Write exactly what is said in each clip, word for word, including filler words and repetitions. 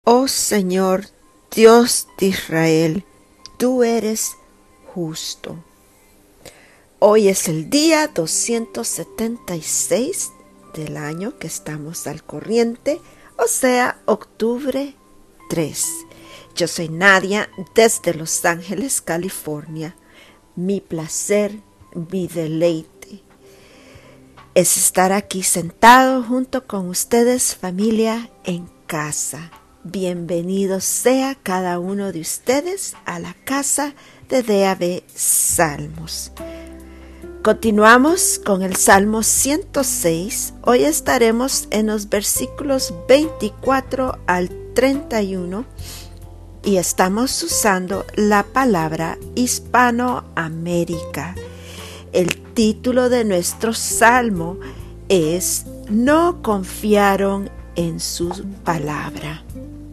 Oh Señor, Dios de Israel, tú eres justo. Hoy es el día doscientos setenta y seis del año que estamos al corriente, o sea, octubre tres. Yo soy Nadia desde Los Ángeles, California. Mi placer, mi deleite es estar aquí sentado junto con ustedes, familia, en casa. Bienvenidos sea cada uno de ustedes a la casa de D A B Salmos. Continuamos con el Salmo ciento seis. Hoy estaremos en los versículos veinticuatro al treinta y uno y estamos usando la palabra Hispanoamérica. El título de nuestro salmo es No confiaron en su palabra.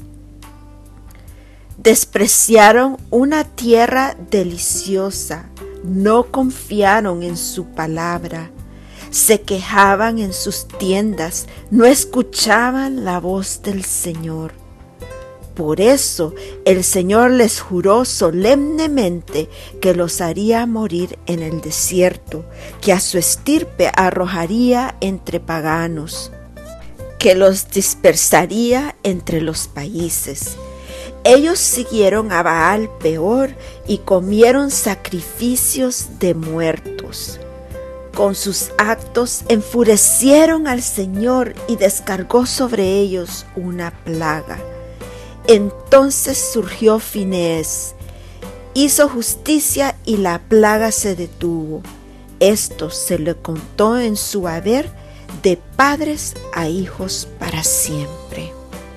Despreciaron una tierra deliciosa, no confiaron en su palabra, se quejaban en sus tiendas, no escuchaban la voz del Señor. Por eso el Señor les juró solemnemente que los haría morir en el desierto, que a su estirpe arrojaría entre paganos, que los dispersaría entre los países. Ellos siguieron a Baal Peor y comieron sacrificios de muertos. Con sus actos enfurecieron al Señor y descargó sobre ellos una plaga. Entonces surgió Finehés, hizo justicia y la plaga se detuvo. Esto se le contó en su haber de padres a hijos para siempre.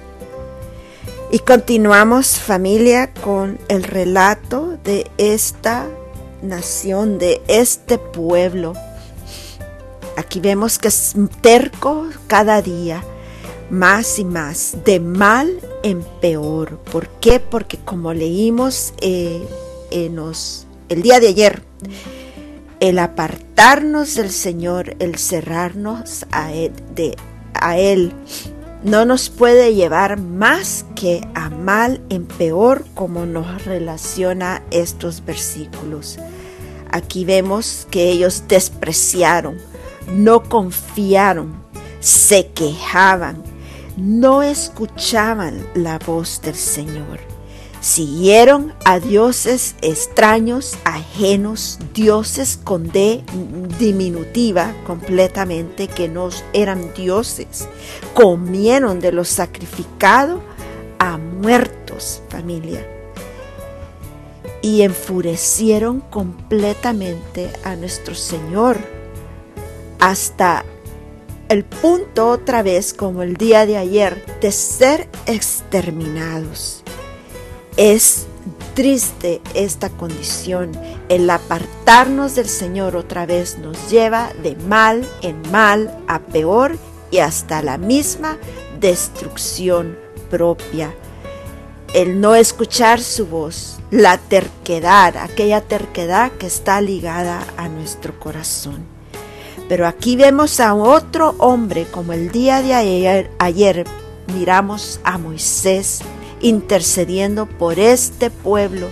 Y continuamos, familia, con el relato de esta nación, de este pueblo. Aquí vemos que es terco cada día, más y más, de mal en peor. ¿Por qué? Porque como leímos eh, en los, el día de ayer, el apartarnos del Señor, el cerrarnos a Él, de, a Él, no nos puede llevar más que a mal en peor, como nos relaciona estos versículos. Aquí vemos que ellos despreciaron, no confiaron, se quejaban, no escuchaban la voz del Señor. Siguieron a dioses extraños, ajenos, dioses con D diminutiva completamente, que no eran dioses. Comieron de lo sacrificado a muertos, familia. Y enfurecieron completamente a nuestro Señor, hasta el punto, otra vez como el día de ayer, de ser exterminados. Es triste esta condición. El apartarnos del Señor otra vez nos lleva de mal en mal a peor y hasta la misma destrucción propia. El no escuchar su voz, la terquedad, aquella terquedad que está ligada a nuestro corazón. Pero aquí vemos a otro hombre, como el día de ayer, ayer miramos a Moisés intercediendo por este pueblo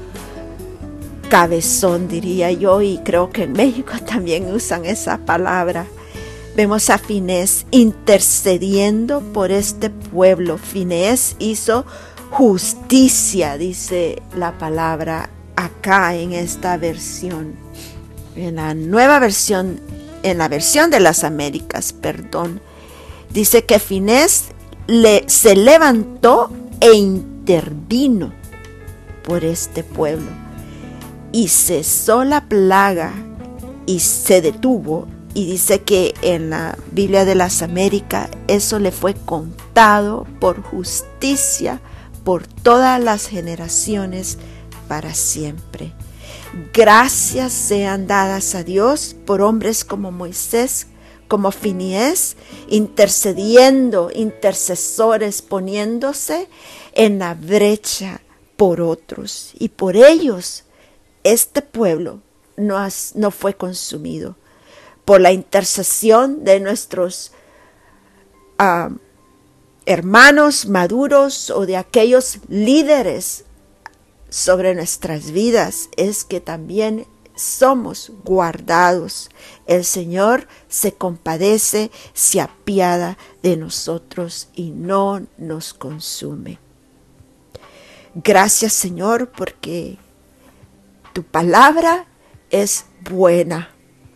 cabezón, diría yo, y creo que en México también usan esa palabra. Vemos a Finehés intercediendo por este pueblo. Finehés hizo justicia, dice la palabra acá en esta versión, en la nueva versión, en la versión de las Américas, perdón. Dice que Finehés le, se levantó e intervino por este pueblo y cesó la plaga y se detuvo. Y dice que en la Biblia de las Américas eso le fue contado por justicia por todas las generaciones para siempre. Gracias sean dadas a Dios por hombres como Moisés, como Finehés, intercediendo, intercesores, poniéndose en la brecha por otros. Y por ellos este pueblo no, has, no fue consumido. Por la intercesión de nuestros uh, hermanos maduros o de aquellos líderes sobre nuestras vidas es que también somos guardados. El Señor se compadece, se apiada de nosotros y no nos consume. Gracias, Señor, porque tu palabra es buena.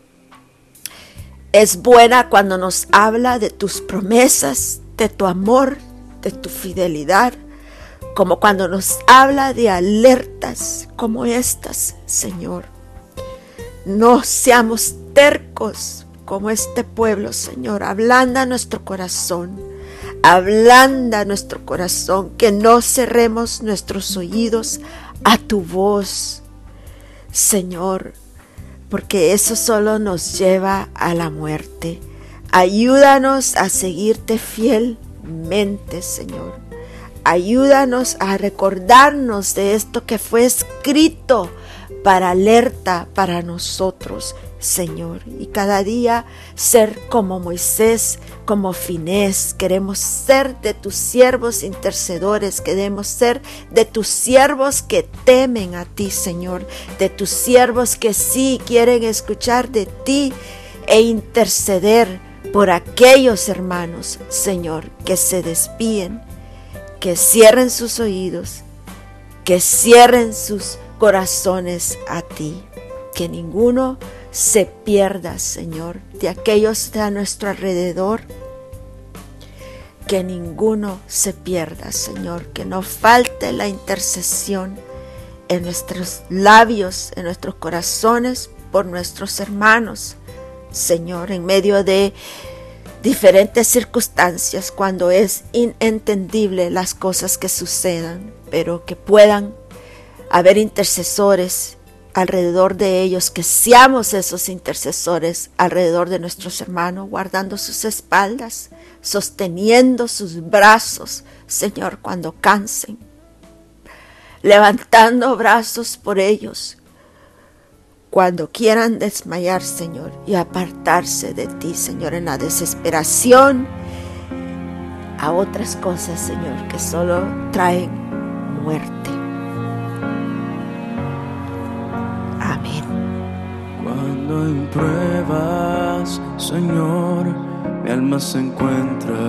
Es buena cuando nos habla de tus promesas, de tu amor, de tu fidelidad, como cuando nos habla de alertas como estas, Señor. No seamos tercos como este pueblo, Señor. Ablanda nuestro corazón, ablanda nuestro corazón, que no cerremos nuestros oídos a tu voz, Señor, porque eso solo nos lleva a la muerte. Ayúdanos a seguirte fielmente, Señor. Ayúdanos a recordarnos de esto que fue escrito para alerta para nosotros, Señor. Y cada día ser como Moisés, como Finés. Queremos ser de tus siervos intercedores. Queremos ser de tus siervos que temen a ti, Señor. De tus siervos que sí quieren escuchar de ti e interceder por aquellos hermanos, Señor, que se desvíen, que cierren sus oídos, que cierren sus corazones a ti, que ninguno se pierda, Señor, de aquellos de a nuestro alrededor, que ninguno se pierda, Señor, que no falte la intercesión en nuestros labios, en nuestros corazones, por nuestros hermanos, Señor, en medio de diferentes circunstancias, cuando es inentendible las cosas que sucedan, pero que puedan haber intercesores alrededor de ellos, que seamos esos intercesores alrededor de nuestros hermanos, guardando sus espaldas, sosteniendo sus brazos, Señor, cuando cansen, levantando brazos por ellos, cuando quieran desmayar, Señor, y apartarse de ti, Señor, en la desesperación a otras cosas, Señor, que solo traen muerte. Amén. Cuando en pruebas, Señor, mi alma se encuentra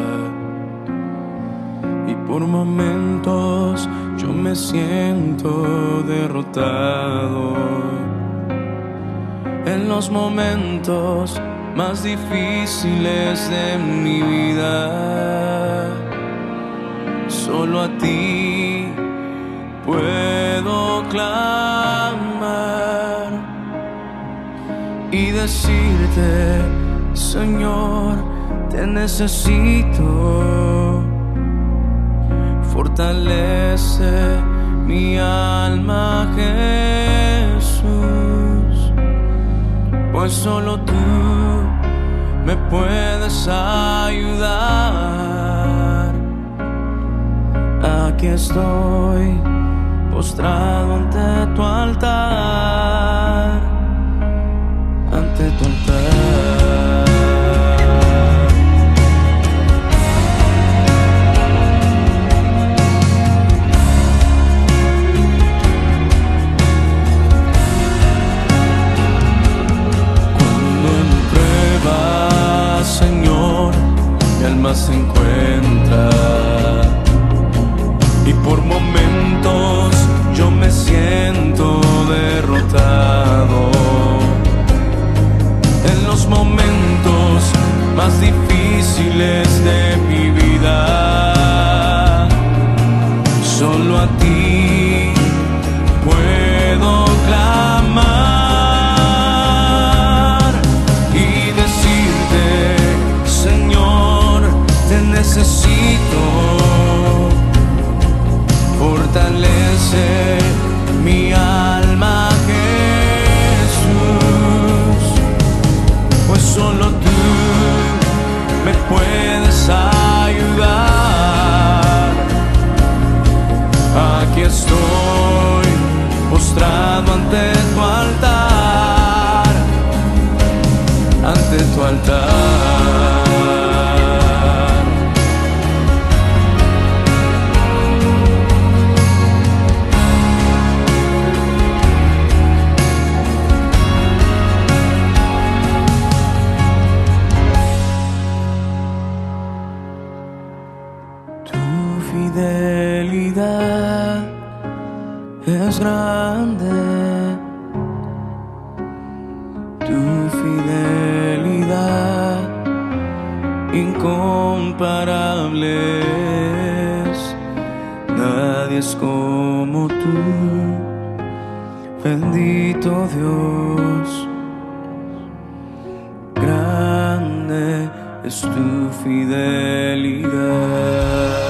y por momentos yo me siento derrotado. En los momentos más difíciles de mi vida, solo a ti puedo clamar y decirte, Señor, te necesito. Fortalece mi alma, Jesús, pues solo tú me puedes ayudar. Aquí estoy, postrado ante tu altar, ante tu altar. Señor, mi alma se encuentra y por momentos yo me siento derrotado. En los momentos más difíciles de mi vida, solo a ti puedo clamar. Necesito, fortalece mi alma, Jesús, pues solo tú me puedes ayudar. Aquí fidelidad es grande, tu fidelidad incomparable es. Nadie es como tú, bendito Dios. Grande es tu fidelidad.